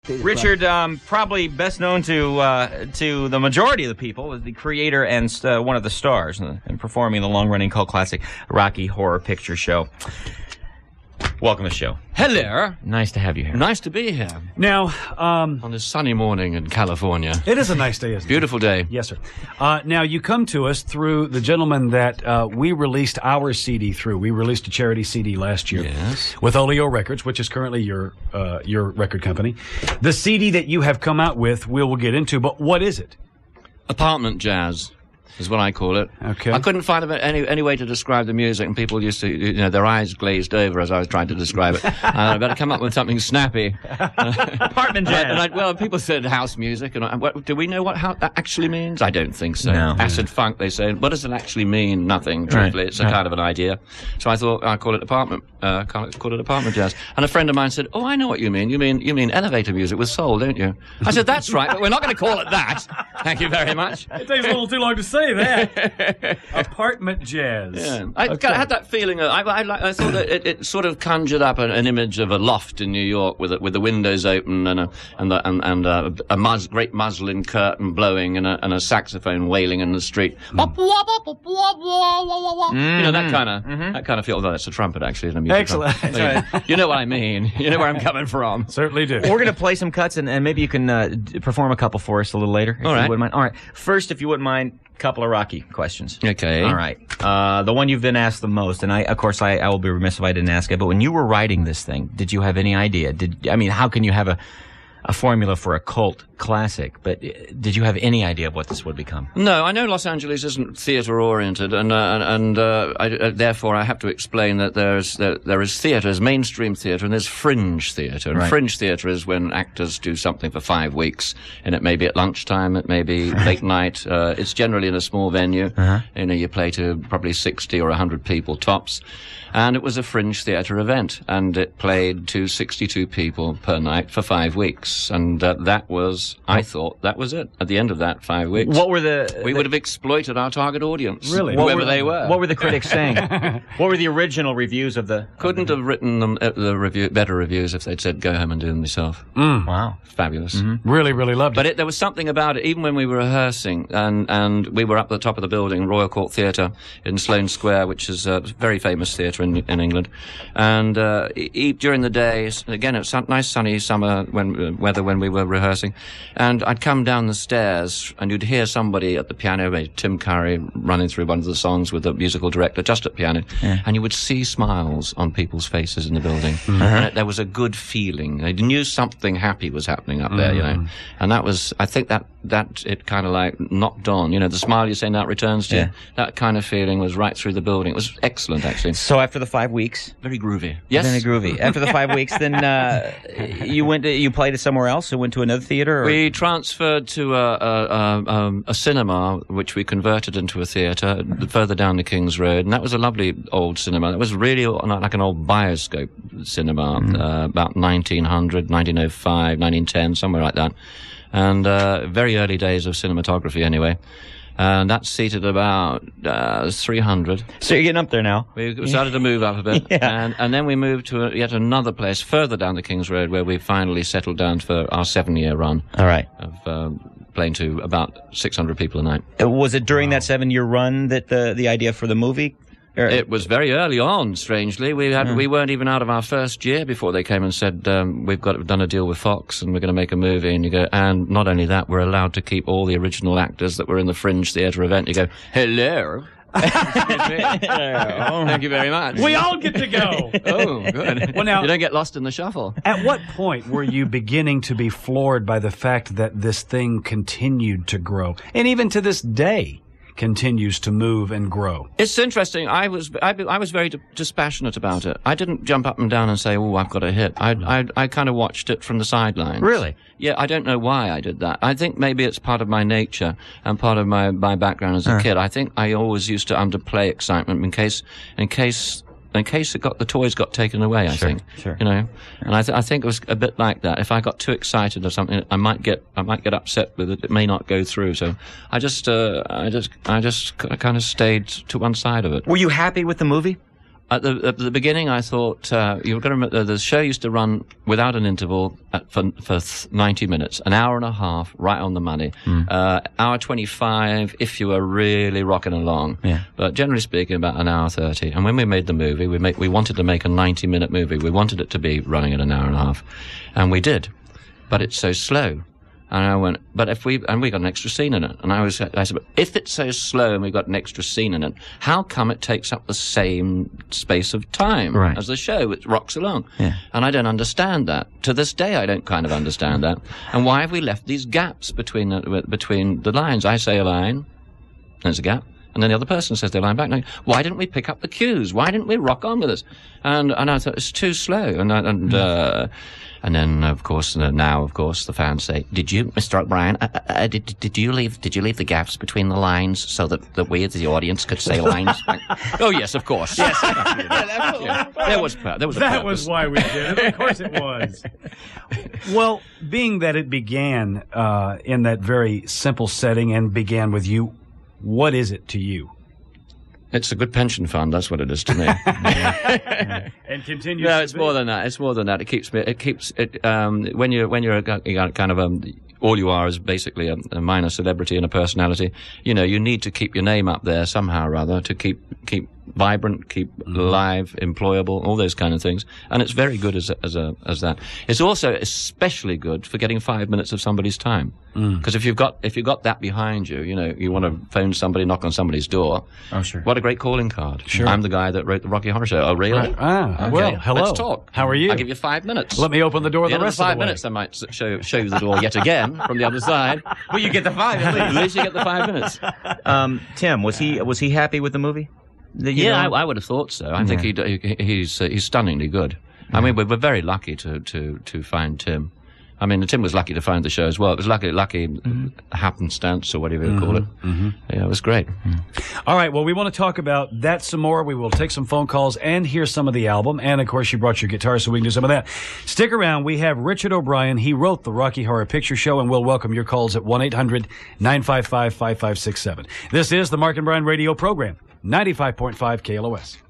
Richard, probably best known to the majority of the people as the creator and one of the stars in performing the long-running cult classic Rocky Horror Picture Show. Welcome to the show. Hello. Nice to have you here. Nice to be here. Now, on this sunny morning in California. It is a nice day, isn't it? Beautiful day. Yes, sir. Now, you come to us through the gentleman that we released our CD through. We released a charity CD last year. Yes. With Oleo Records, which is currently your record company. The CD that you have come out with, we'll get into, but what is it? Apartment jazz is what I call it. Okay. I couldn't find any way to describe the music, and people used to, their eyes glazed over as I was trying to describe it. I better come up with something snappy. Apartment jazz. Well, people said house music, and do we know what that actually means? I don't think so. No. Acid funk, they say. What does it actually mean? Nothing. Truthfully, it's a kind of an idea. So I thought I'd call it apartment jazz. And a friend of mine said, "Oh, I know what you mean. You mean elevator music with soul, don't you?" I said, "That's right, but we're not going to call it that. Thank you very much." It takes a little too long to say that. Apartment jazz. Yeah. I had that feeling. I thought that it sort of conjured up an image of a loft in New York with the windows open and a great muslin curtain blowing and a saxophone wailing in the street. That kind of feel. Although that's a trumpet, actually, isn't a music Excellent. trumpet. You know what I mean. You know where I'm coming from. Certainly do. We're going to play some cuts, and maybe you can perform a couple for us a little later. If All right. You wouldn't mind. All right. First, if you wouldn't mind, a couple of Rocky questions. Okay. All right. The one you've been asked the most, and I will be remiss if I didn't ask it, but when you were writing this thing, did you have any idea? How can you have a formula for a cult classic, but did you have any idea of what this would become? No, I know Los Angeles isn't theater-oriented, and therefore I have to explain that there is theater, there's mainstream theater, and there's fringe theater. And Right. Fringe theater is when actors do something for 5 weeks, and it may be at lunchtime, it may be late night. It's generally in a small venue. Uh-huh. You play to probably 60 or 100 people tops. And it was a fringe theater event, and it played to 62 people per night for 5 weeks. And I thought that was it. At the end of that 5 weeks, What were we would have exploited our target audience. Really? Whoever they were. What were the critics saying? What were the original reviews of the... Couldn't have written them better reviews if they'd said, go home and do them yourself. Wow. Fabulous. Mm-hmm. Really, really loved it. But there was something about it, even when we were rehearsing, and we were up at the top of the building, Royal Court Theatre in Sloane Square, which is a very famous theatre in England. And during the day, again, it was nice sunny summer weather when we were rehearsing, and I'd come down the stairs, and you'd hear somebody at the piano, maybe Tim Curry, running through one of the songs with the musical director, just at piano, and you would see smiles on people's faces in the building. And there was a good feeling. They knew something happy was happening up there, and that was, I think that it kind of like knocked on, the smile you send out returns to you. That kind of feeling was right through the building. It was excellent, actually. So after the 5 weeks... Very groovy. Yes. Very groovy. After the 5 weeks, then you played it somewhere else, or went to another theater? Or? We transferred to a cinema, which we converted into a theatre further down the King's Road, and that was a lovely old cinema. It was really like an old bioscope cinema, about 1900, 1905, 1910, somewhere like that. And very early days of cinematography, anyway. And that's seated about 300. So you're getting up there now. We started to move up a bit. And then we moved to yet another place further down the King's Road, where we finally settled down for our 7-year run. All right. Of playing to about 600 people a night. Was it during that 7-year run that the idea for the movie? It was very early on, strangely. We weren't even out of our first year before they came and said, we've done a deal with Fox and we're going to make a movie. And you go, and not only that, we're allowed to keep all the original actors that were in the Fringe Theatre event. You go, hello. Thank you very much. We all get to go. Oh, good. Well, now, you don't get lost in the shuffle. At what point were you beginning to be floored by the fact that this thing continued to grow, and even to this day continues to move and grow? It's interesting. I was very dispassionate about it. I didn't jump up and down and say, "Oh, I've got a hit." I kind of watched it from the sidelines. Really? Yeah. I don't know why I did that. I think maybe it's part of my nature and part of my background as a kid. I think I always used to underplay excitement in case the toys got taken away. I think. Sure. And I think it was a bit like that. If I got too excited or something, I might get upset with it. It may not go through. So I just kind of stayed to one side of it. Were you happy with the movie? At the beginning, I thought you've got to remember the show used to run without an interval for 90 minutes, an hour and a half, right on the money. Hour 25 if you were really rocking along. Yeah. But generally speaking, about an hour 30. And when we made the movie, we wanted to make a 90-minute movie. We wanted it to be running at an hour and a half, and we did. But it's so slow. And I went, but we got an extra scene in it. And I said, but if it's so slow and we've got an extra scene in it, how come it takes up the same space of time as the show? It rocks along. Yeah. And I don't understand that. To this day, I don't kind of understand that. And why have we left these gaps between the lines? I say a line, there's a gap. And then the other person says their line back. Now, why didn't we pick up the cues? Why didn't we rock on with this? And I thought it's too slow. And then, of course, now, the fans say, "Did you, Mr. O'Brien, did you leave the gaps between the lines so that we, as the audience, could say lines?" Oh, yes, of course. Yes, there was a purpose. That was why we did it. Of course, it was. Well, being that it began in that very simple setting and began with you, what is it to you? It's a good pension fund. That's what it is to me. And continues. No, it's more than that. It's more than that. It keeps it. When you're a kind of all you are is basically a minor celebrity and a personality. You know, you need to keep your name up there somehow or other to keep vibrant, keep live, employable, all those kind of things. And it's very good as that. It's also especially good for getting 5 minutes of somebody's time. Because if you've got that behind you, you know, you want to phone somebody, knock on somebody's door. Oh, sure. What a great calling card. Sure. I'm the guy that wrote the Rocky Horror Show. Oh, really? Right. Ah, okay. well, hello. Let's talk. How are you? I'll give you 5 minutes. Let me open the door the rest of the 5 way. minutes, I might show you the door yet again from the other side. Well, you get the 5 at least. At least you get the 5 minutes. Tim, was he happy with the movie? Yeah, I would have thought so. I think he's stunningly good. I mean, we're very lucky to find Tim. I mean, Tim was lucky to find the show as well. It was lucky happenstance or whatever you call it. Yeah, it was great. All right, well, we want to talk about that some more. We will take some phone calls and hear some of the album. And, of course, you brought your guitar, so we can do some of that. Stick around. We have Richard O'Brien. He wrote the Rocky Horror Picture Show, and we'll welcome your calls at 1-800-955-5567. This is the Mark and Brian radio program, 95.5 KLOS.